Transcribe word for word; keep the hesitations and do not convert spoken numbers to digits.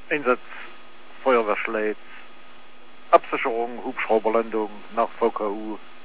Einsatz, Feuerwehrschleiz, Absicherung, Hubschrauberlandung nach V K U,